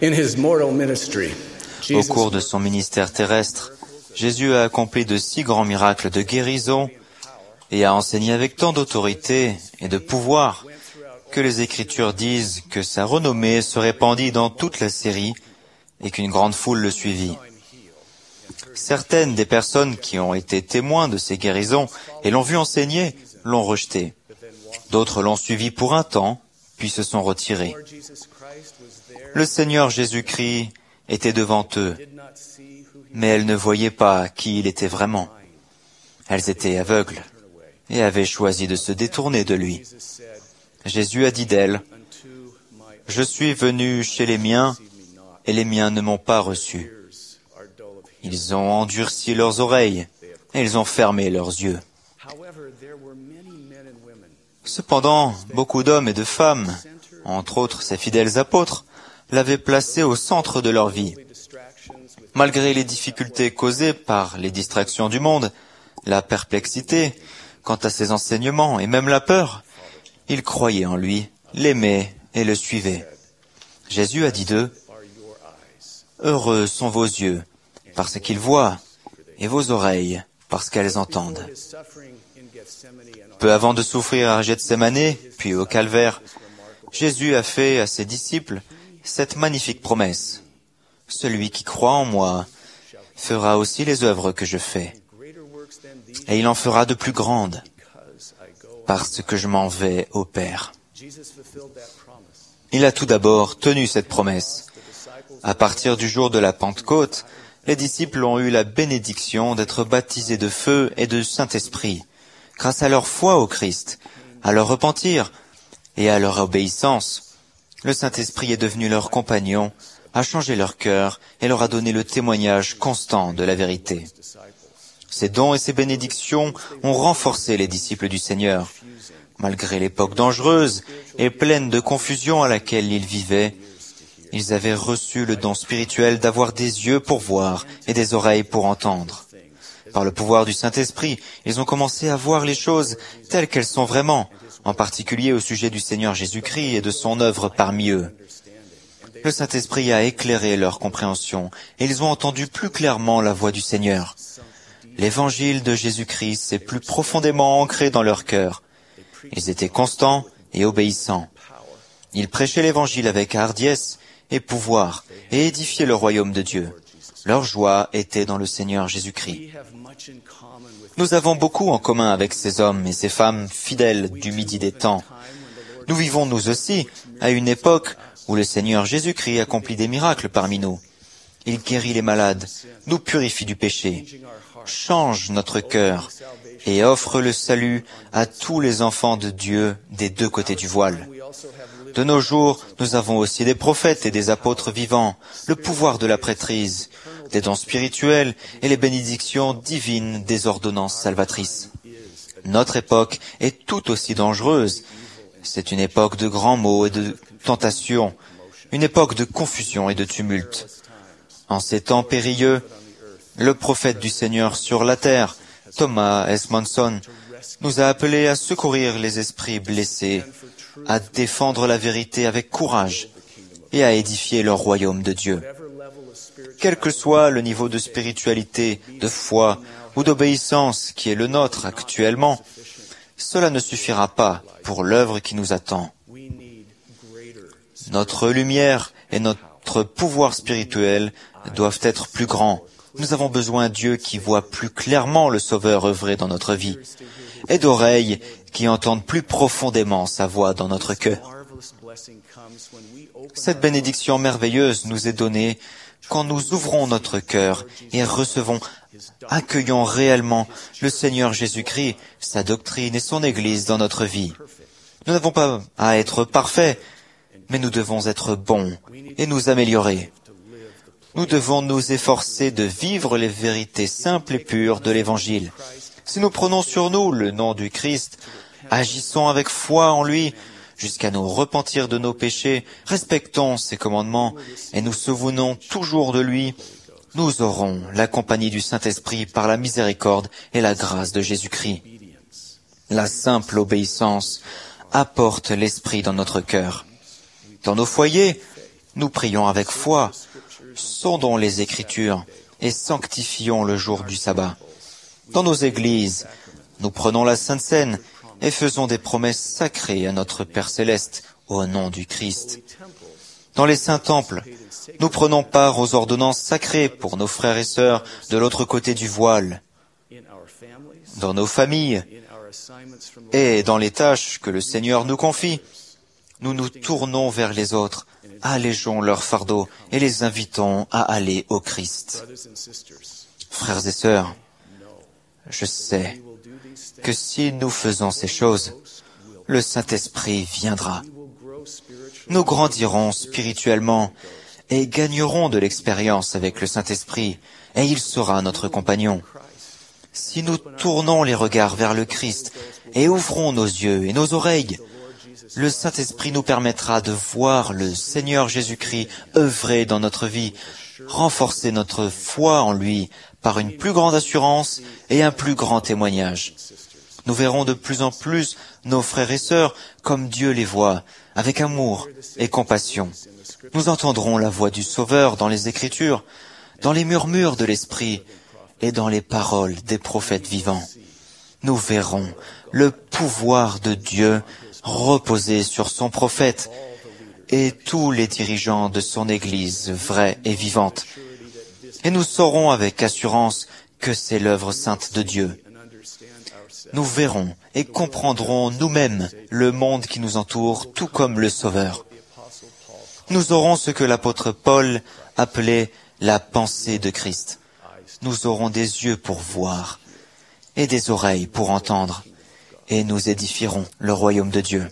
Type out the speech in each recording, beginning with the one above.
In his mortal ministry, Au cours de son ministère terrestre, Jésus a accompli de si grands miracles de guérison et a enseigné avec tant d'autorité et de pouvoir que les Écritures disent que sa renommée se répandit dans toute la Syrie et qu'une grande foule le suivit. Certaines des personnes qui ont été témoins de ces guérisons et l'ont vu enseigner l'ont rejeté. D'autres l'ont suivi pour un temps, puis se sont retirés. Le Seigneur Jésus-Christ était devant eux, mais elles ne voyaient pas qui il était vraiment. Elles étaient aveugles et avaient choisi de se détourner de lui. Jésus a dit d'elles, « Je suis venu chez les miens, et les miens ne m'ont pas reçu. Ils ont endurci leurs oreilles, et ils ont fermé leurs yeux. » Cependant, beaucoup d'hommes et de femmes, entre autres ses fidèles apôtres, l'avaient placé au centre de leur vie. Malgré les difficultés causées par les distractions du monde, la perplexité quant à ses enseignements et même la peur, ils croyaient en lui, l'aimaient et le suivaient. Jésus a dit d'eux, « Heureux sont vos yeux, parce qu'ils voient, et vos oreilles, parce qu'elles entendent. » Peu avant de souffrir à Gethsémanée, puis au Calvaire, Jésus a fait à ses disciples cette magnifique promesse. « Celui qui croit en moi fera aussi les œuvres que je fais, et il en fera de plus grandes, parce que je m'en vais au Père. » Il a tout d'abord tenu cette promesse. À partir du jour de la Pentecôte, les disciples ont eu la bénédiction d'être baptisés de feu et de Saint-Esprit, grâce à leur foi au Christ, à leur repentir et à leur obéissance. Le Saint-Esprit est devenu leur compagnon, a changé leur cœur et leur a donné le témoignage constant de la vérité. Ces dons et ces bénédictions ont renforcé les disciples du Seigneur. Malgré l'époque dangereuse et pleine de confusion à laquelle ils vivaient, ils avaient reçu le don spirituel d'avoir des yeux pour voir et des oreilles pour entendre. Par le pouvoir du Saint-Esprit, ils ont commencé à voir les choses telles qu'elles sont vraiment, en particulier au sujet du Seigneur Jésus-Christ et de son œuvre parmi eux. Le Saint-Esprit a éclairé leur compréhension et ils ont entendu plus clairement la voix du Seigneur. L'évangile de Jésus-Christ s'est plus profondément ancré dans leur cœur. Ils étaient constants et obéissants. Ils prêchaient l'évangile avec hardiesse et pouvoir et édifiaient le royaume de Dieu. Leur joie était dans le Seigneur Jésus-Christ. Nous avons beaucoup en commun avec ces hommes et ces femmes fidèles du Midi des temps. Nous vivons nous aussi à une époque où le Seigneur Jésus-Christ accomplit des miracles parmi nous. Il guérit les malades, nous purifie du péché, change notre cœur et offre le salut à tous les enfants de Dieu des deux côtés du voile. De nos jours, nous avons aussi des prophètes et des apôtres vivants, le pouvoir de la prêtrise, des dons spirituels et les bénédictions divines des ordonnances salvatrices. Notre époque est tout aussi dangereuse. C'est une époque de grands maux et de tentations, une époque de confusion et de tumulte. En ces temps périlleux, le prophète du Seigneur sur la terre, Thomas S. Monson, nous a appelés à secourir les esprits blessés, à défendre la vérité avec courage et à édifier leur royaume de Dieu. Quel que soit le niveau de spiritualité, de foi ou d'obéissance qui est le nôtre actuellement, cela ne suffira pas pour l'œuvre qui nous attend. Notre lumière et notre pouvoir spirituel doivent être plus grands. Nous avons besoin de Dieu qui voit plus clairement le Sauveur œuvrer dans notre vie, et d'oreilles qui entendent plus profondément sa voix dans notre cœur. Cette bénédiction merveilleuse nous est donnée quand nous ouvrons notre cœur et accueillons réellement le Seigneur Jésus-Christ, sa doctrine et son Église dans notre vie. Nous n'avons pas à être parfaits, mais nous devons être bons et nous améliorer. Nous devons nous efforcer de vivre les vérités simples et pures de l'Évangile. Si nous prenons sur nous le nom du Christ, agissons avec foi en lui, jusqu'à nous repentir de nos péchés, respectons ses commandements et nous souvenons toujours de lui, nous aurons la compagnie du Saint-Esprit par la miséricorde et la grâce de Jésus-Christ. La simple obéissance apporte l'Esprit dans notre cœur. Dans nos foyers, Nous prions avec foi, sondons les Écritures et sanctifions le jour du sabbat. Dans nos églises, nous prenons la Sainte Seine et faisons des promesses sacrées à notre Père Céleste au nom du Christ. Dans les saints temples, nous prenons part aux ordonnances sacrées pour nos frères et sœurs de l'autre côté du voile. Dans nos familles et dans les tâches que le Seigneur nous confie, nous nous tournons vers les autres, allégeons leur fardeau et les invitons à aller au Christ. Frères et sœurs, je sais que si nous faisons ces choses, le Saint-Esprit viendra. Nous grandirons spirituellement et gagnerons de l'expérience avec le Saint-Esprit, et il sera notre compagnon. Si nous tournons les regards vers le Christ et ouvrons nos yeux et nos oreilles, le Saint-Esprit nous permettra de voir le Seigneur Jésus-Christ œuvrer dans notre vie, renforcer notre foi en lui par une plus grande assurance et un plus grand témoignage. Nous verrons de plus en plus nos frères et sœurs comme Dieu les voit, avec amour et compassion. Nous entendrons la voix du Sauveur dans les Écritures, dans les murmures de l'Esprit et dans les paroles des prophètes vivants. Nous verrons le pouvoir de Dieu reposer sur son prophète et tous les dirigeants de son Église vraie et vivante. Et nous saurons avec assurance que c'est l'œuvre sainte de Dieu. Nous verrons et comprendrons nous-mêmes le monde qui nous entoure, tout comme le Sauveur. Nous aurons ce que l'apôtre Paul appelait la pensée de Christ. Nous aurons des yeux pour voir et des oreilles pour entendre, et nous édifierons le royaume de Dieu.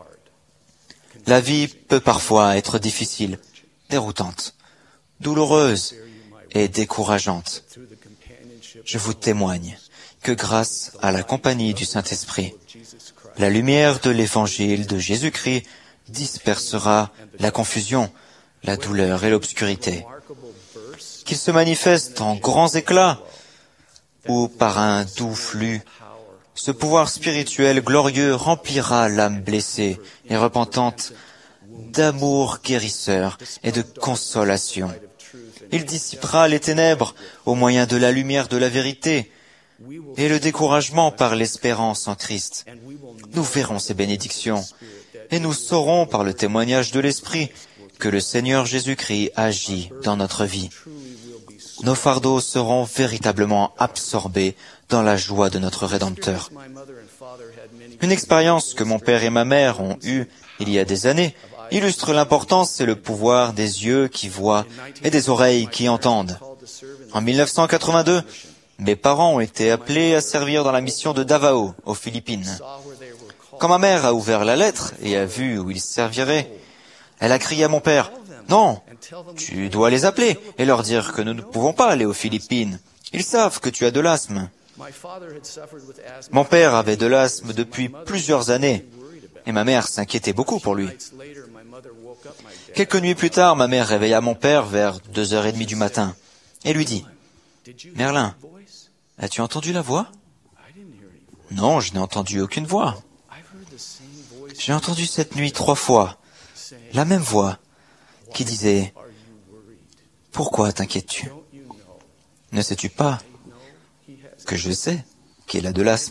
La vie peut parfois être difficile, déroutante, douloureuse et décourageante. Je vous témoigne que grâce à la compagnie du Saint-Esprit, la lumière de l'Évangile de Jésus-Christ dispersera la confusion, la douleur et l'obscurité. Qu'il se manifeste en grands éclats ou par un doux flux, ce pouvoir spirituel glorieux remplira l'âme blessée et repentante d'amour guérisseur et de consolation. Il dissipera les ténèbres au moyen de la lumière de la vérité et le découragement par l'espérance en Christ. Nous verrons ces bénédictions et nous saurons par le témoignage de l'Esprit que le Seigneur Jésus-Christ agit dans notre vie. Nos fardeaux seront véritablement absorbés dans la joie de notre Rédempteur. Une expérience que mon père et ma mère ont eue il y a des années illustre l'importance et le pouvoir des yeux qui voient et des oreilles qui entendent. En 1982, mes parents ont été appelés à servir dans la mission de Davao, aux Philippines. Quand ma mère a ouvert la lettre et a vu où ils serviraient, elle a crié à mon père, « Non, tu dois les appeler et leur dire que nous ne pouvons pas aller aux Philippines. Ils savent que tu as de l'asthme. » Mon père avait de l'asthme depuis plusieurs années et ma mère s'inquiétait beaucoup pour lui. Quelques nuits plus tard, ma mère réveilla mon père vers 2h30 du matin et lui dit, « Merlin, as-tu entendu la voix ?»« Non, je n'ai entendu aucune voix. »« J'ai entendu cette nuit 3 fois, la même voix, qui disait, « Pourquoi t'inquiètes-tu ? Ne sais-tu pas que je sais qu'il a de l'asthme ?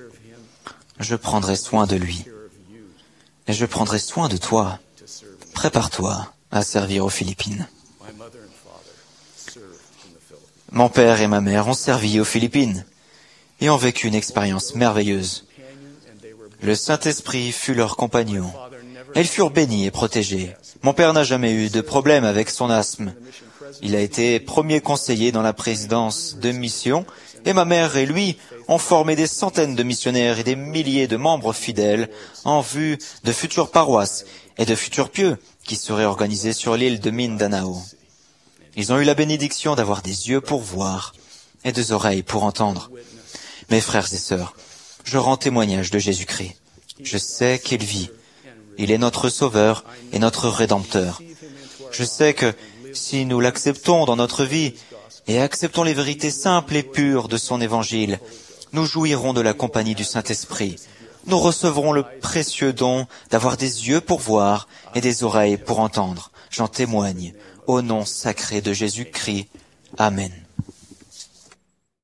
Je prendrai soin de lui. Et je prendrai soin de toi. Prépare-toi à servir aux Philippines. » Mon père et ma mère ont servi aux Philippines et ont vécu une expérience merveilleuse. Le Saint-Esprit fut leur compagnon. Ils furent bénis et protégés. Mon père n'a jamais eu de problème avec son asthme. Il a été premier conseiller dans la présidence de mission et ma mère et lui ont formé des centaines de missionnaires et des milliers de membres fidèles en vue de futures paroisses et de futurs pieux qui seraient organisés sur l'île de Mindanao. Ils ont eu la bénédiction d'avoir des yeux pour voir et des oreilles pour entendre. Mes frères et sœurs, je rends témoignage de Jésus-Christ. Je sais qu'il vit. Il est notre Sauveur et notre Rédempteur. Je sais que si nous l'acceptons dans notre vie et acceptons les vérités simples et pures de son Évangile, nous jouirons de la compagnie du Saint-Esprit. Nous recevrons le précieux don d'avoir des yeux pour voir et des oreilles pour entendre. J'en témoigne, au nom sacré de Jésus-Christ. Amen.